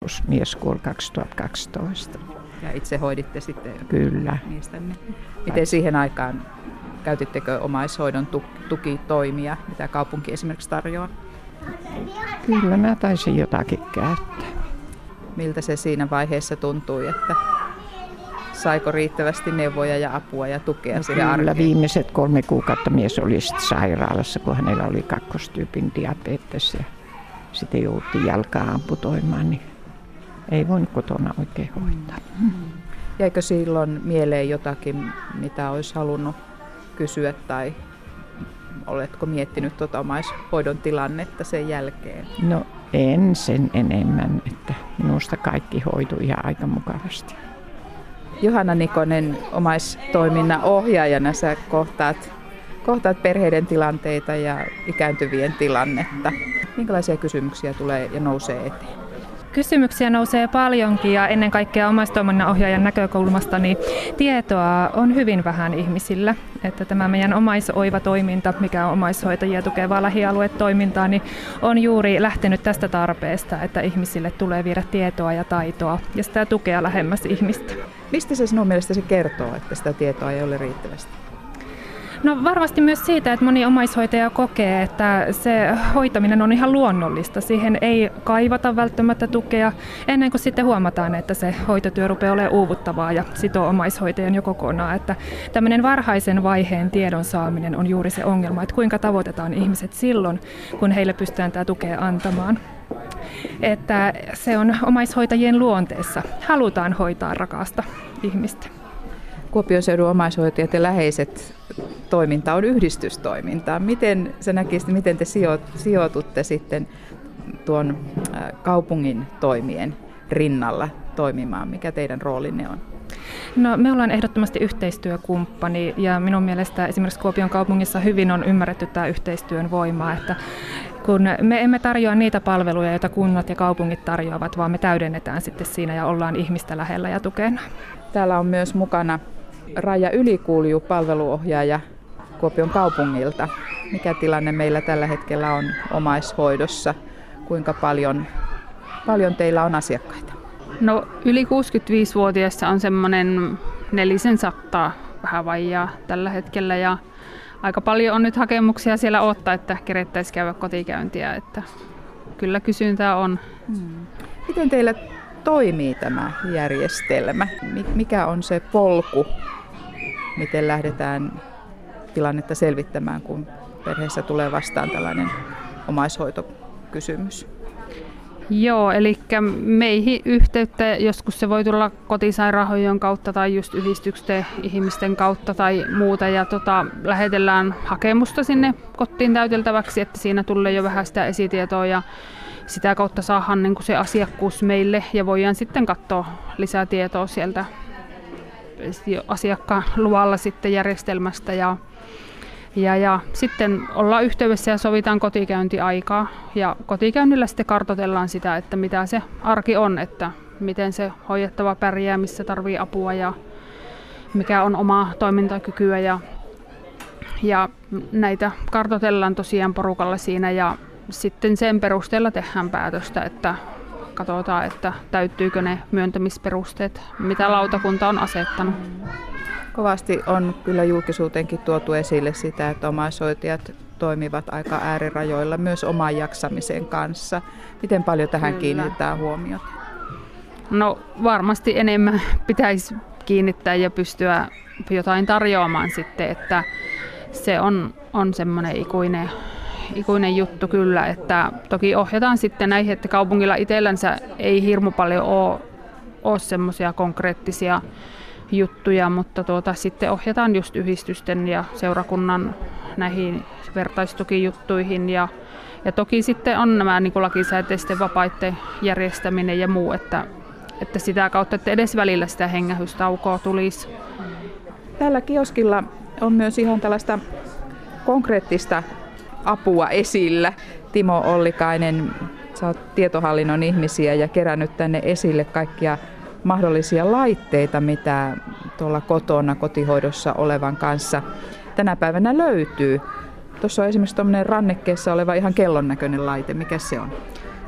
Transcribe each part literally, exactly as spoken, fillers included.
Mies kuoli kaksituhattakaksitoista. Ja itse hoiditte sitten Kyllä. miestänne. Miten siihen aikaan, käytittekö omaishoidon tukitoimia, mitä kaupunki esimerkiksi tarjoaa? Kyllä mä taisin jotakin käyttää. Miltä se siinä vaiheessa tuntui, että saiko riittävästi neuvoja ja apua ja tukea no siihen arkeen? Kyllä viimeiset kolme kuukautta mies oli sitten sairaalassa, kun hänellä oli kakkostyypin diabetes ja sitten joutui jalkaa amputoimaan, niin ei voinut kotona oikein hoitaa. Mm. Jäikö silloin mieleen jotakin, mitä olisi halunnut kysyä tai oletko miettinyt tuota omaishoidon tilannetta sen jälkeen? No en sen enemmän, että minusta kaikki hoitui ihan aika mukavasti. Johanna Nikonen, omaistoiminnan ohjaajana sä kohtaat, kohtaat perheiden tilanteita ja ikääntyvien tilannetta. Minkälaisia kysymyksiä tulee ja nousee eteen? Kysymyksiä nousee paljonkin ja ennen kaikkea omaistoiminnan ohjaajan näkökulmasta niin tietoa on hyvin vähän ihmisillä. Että tämä meidän omaisoiva-toiminta, mikä on omaishoitajia tukevaa lähialuetoimintaa, niin on juuri lähtenyt tästä tarpeesta, että ihmisille tulee viedä tietoa ja taitoa ja sitä tukea lähemmäs ihmistä. Mistä se sinun mielestäsi kertoo, että sitä tietoa ei ole riittävästi? No varmasti myös siitä, että moni omaishoitaja kokee, että se hoitaminen on ihan luonnollista. Siihen ei kaivata välttämättä tukea ennen kuin sitten huomataan, että se hoitotyö rupeaa olemaan uuvuttavaa ja sitoo omaishoitajan jo kokonaan. Että tämmöinen varhaisen vaiheen tiedon saaminen on juuri se ongelma, että kuinka tavoitetaan ihmiset silloin, kun heille pystytään tämä tukea antamaan. Että se on omaishoitajien luonteessa. Halutaan hoitaa rakasta ihmistä. Kuopion seudun omaishoitajat ja läheiset toiminta on yhdistystoimintaa. Miten sä näkisit, miten te sijoitutte sitten tuon kaupungin toimien rinnalla toimimaan? Mikä teidän roolinne on? No, me ollaan ehdottomasti yhteistyökumppani ja minun mielestä esimerkiksi Kuopion kaupungissa hyvin on ymmärretty tämä yhteistyön voima, että kun me emme tarjoa niitä palveluja, joita kunnat ja kaupungit tarjoavat, vaan me täydennetään sitten siinä ja ollaan ihmistä lähellä ja tukena. Täällä on myös mukana Raija Ylikulju, palveluohjaaja Kuopion kaupungilta. Mikä tilanne meillä tällä hetkellä on omaishoidossa? Kuinka paljon, paljon teillä on asiakkaita? No yli kuusikymmentäviisivuotiaissa on semmoinen nelisen sattaa vähän vajaa tällä hetkellä ja aika paljon on nyt hakemuksia siellä odottaa, että kerettäisiin käydä kotikäyntiä, että kyllä kysyntää on. Hmm. Miten teillä toimii tämä järjestelmä? Mikä on se polku, miten lähdetään tilannetta selvittämään, kun perheessä tulee vastaan tällainen omaishoitokysymys? Joo, eli meihin yhteyttä, joskus se voi tulla kotisairaanhoidon kautta tai just yhdistyksen ihmisten kautta tai muuta. Ja tota, lähetellään hakemusta sinne kotiin täyteltäväksi, että siinä tulee jo vähän sitä esitietoa ja sitä kautta saadaan niin kuin se asiakkuus meille ja voidaan sitten katsoa lisää tietoa sieltä asiakkaan luvalla sitten järjestelmästä. Ja, ja, ja sitten ollaan yhteydessä ja sovitaan kotikäyntiaikaa ja kotikäynnillä sitten kartoitellaan sitä, että mitä se arki on, että miten se hoidettava pärjää, missä tarvii apua ja mikä on omaa toimintakykyä ja, ja näitä kartoitellaan tosiaan porukalla siinä ja sitten sen perusteella tehdään päätöstä, että katsotaan, että täyttyykö ne myöntämisperusteet, mitä lautakunta on asettanut. Kovasti on kyllä julkisuuteenkin tuotu esille sitä, että omaishoitajat toimivat aika äärirajoilla myös oman jaksamisen kanssa. Miten paljon tähän kyllä kiinnitetään huomiota? No varmasti enemmän pitäisi kiinnittää ja pystyä jotain tarjoamaan sitten, että se on, on semmoinen ikuinen ikuinen juttu kyllä, että toki ohjataan sitten näihin, että kaupungilla itsellänsä ei hirmu paljon ole, ole semmoisia konkreettisia juttuja, mutta tuota, sitten ohjataan just yhdistysten ja seurakunnan näihin vertaistukijuttuihin ja, ja toki sitten on nämä niin kuin lakisääteisten vapaiden järjestäminen ja muu, että, että sitä kautta, että edes välillä sitä hengähystaukoa tulisi. Tällä kioskilla on myös ihan tällaista konkreettista apua esillä. Timo Ollikainen, sä oot tietohallinnon ihmisiä ja kerännyt tänne esille kaikkia mahdollisia laitteita, mitä tuolla kotona kotihoidossa olevan kanssa tänä päivänä löytyy. Tuossa on esimerkiksi tuommoinen rannekkeessa oleva ihan kellon näköinen laite. Mikä se on?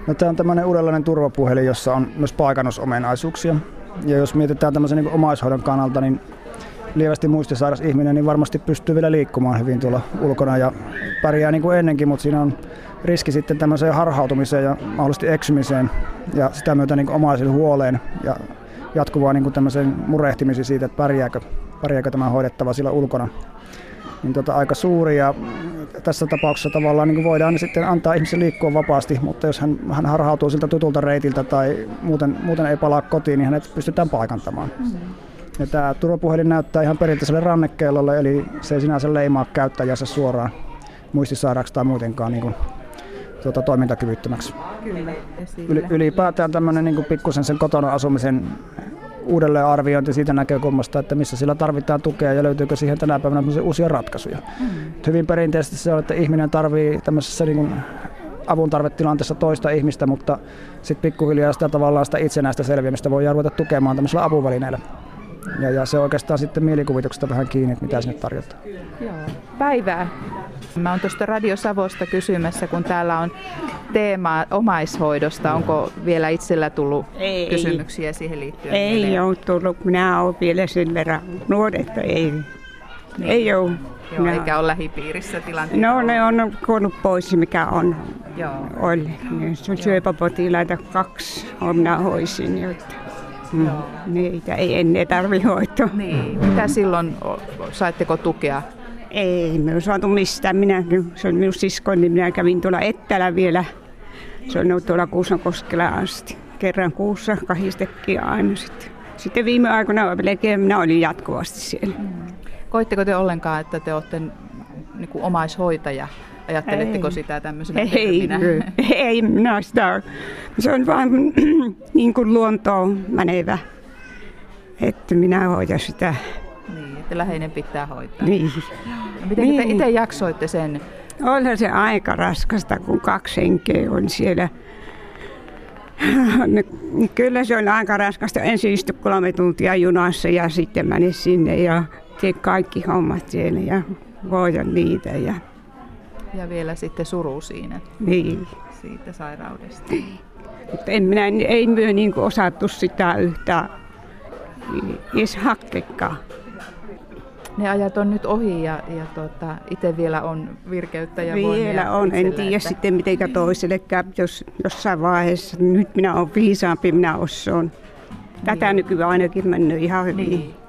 No, tämä on tämmöinen uudenlainen turvapuhelin, jossa on myös paikannusominaisuuksia. Ja jos mietitään tämmöisen niin kuin omaishoidon kannalta, niin lievästi muistisairas ihminen niin varmasti pystyy vielä liikkumaan hyvin tuolla ulkona ja pärjää niin kuin ennenkin, mutta siinä on riski sitten tämmöiseen harhautumiseen ja mahdollisesti eksymiseen ja sitä myötä niin kuin omaisille huoleen ja jatkuvaan niin kuin tämmöiseen murehtimiseen siitä, että pärjääkö, pärjääkö tämä hoidettava sillä ulkona. Niin tota, aika suuri ja tässä tapauksessa tavallaan niin kuin voidaan sitten antaa ihmisen liikkua vapaasti, mutta jos hän, hän harhautuu siltä tutulta reitiltä tai muuten, muuten ei palaa kotiin, niin hänet pystytään paikantamaan. Mm-hmm. Ja tämä turvapuhelin näyttää ihan perinteiselle rannekellolle, eli se ei sinänsä leimaa käyttäjänsä suoraan muistisairaaksi tai muutenkaan niin kuin, tuota, toimintakyvyttömäksi. Kyllä, Yli, ylipäätään tämmöinen niin kuin pikkusen sen kotona asumisen uudelleenarviointi siitä näkökulmasta, että missä sillä tarvitaan tukea ja löytyykö siihen tänä päivänä uusia ratkaisuja. Mm. Hyvin perinteisesti se on, että ihminen tarvitsee tämmöisessä niin kuin avun tarvetilanteessa toista ihmistä, mutta sitten pikkuhiljaa sitä tavallaan sitä itsenäistä selviämistä voi ruveta tukemaan tämmöisellä apuvälineillä. Ja, ja se on oikeastaan sitten mielikuvituksesta vähän kiinni, että mitä sinne tarjotaan. Joo. Päivää. Mä oon tuosta Radio Savosta kysymässä, kun täällä on teema omaishoidosta. Onko vielä itsellä tullut ei, kysymyksiä siihen liittyen? Ei mieleen? Ole tullut. Minä olen vielä sen verran nuori, että ei, niin. ei ole. Joo, minä... eikä ole lähipiirissä tilanteita? No ne on kuollut pois, mikä on. Joo. Oli. Se on syöpäpotilaita kaksi, on minä hoisin. Jotta. Mm. Niitä ei ennen tarvitse hoitoa. Niin. Mitä silloin, saitteko tukea? Ei me ole saatu mistään. Minä, se on minun siskoni, niin minä kävin tuolla Ettälä vielä. Se on ollut tuolla Kuusankoskella asti. Kerran kuussa kahdestekkiä aina sitten. Sitten viime aikoina melkein minä olin jatkuvasti siellä. Mm. Koitteko te ollenkaan, että te olette niin kuin omaishoitaja? Ajatteletteko ei. Sitä tämmöisenä terminä? Ei, ei minä sitä. Se on vain niin kuin luontoon menevä, että minä hoidan sitä. Niin, että läheinen pitää hoitaa. Niin. No, miten niin. Te itse jaksoitte sen? Olihan se aika raskasta, kun kaksi henkeä on siellä. Kyllä se on aika raskasta. Ensin istu kolme tuntia junassa ja sitten meni sinne ja tein kaikki hommat siellä ja hoidan niitä. Ja, ja vielä sitten suru siinä. Niin. Siitä sairaudesta. Mutta en minä, ei myö niin kuin osattu sitä yhtä edes hakkekaan. Ne ajat on nyt ohi ja, ja tuota, itse vielä on virkeyttä ja vielä voimia. Vielä on, en tiedä että... sitten mitenkä toiselle käy, jos jossain vaiheessa. Nyt minä olen viisaampi, minä osaan. Tätä niin. Nykyään ainakin mennyt ihan hyvin. Niin.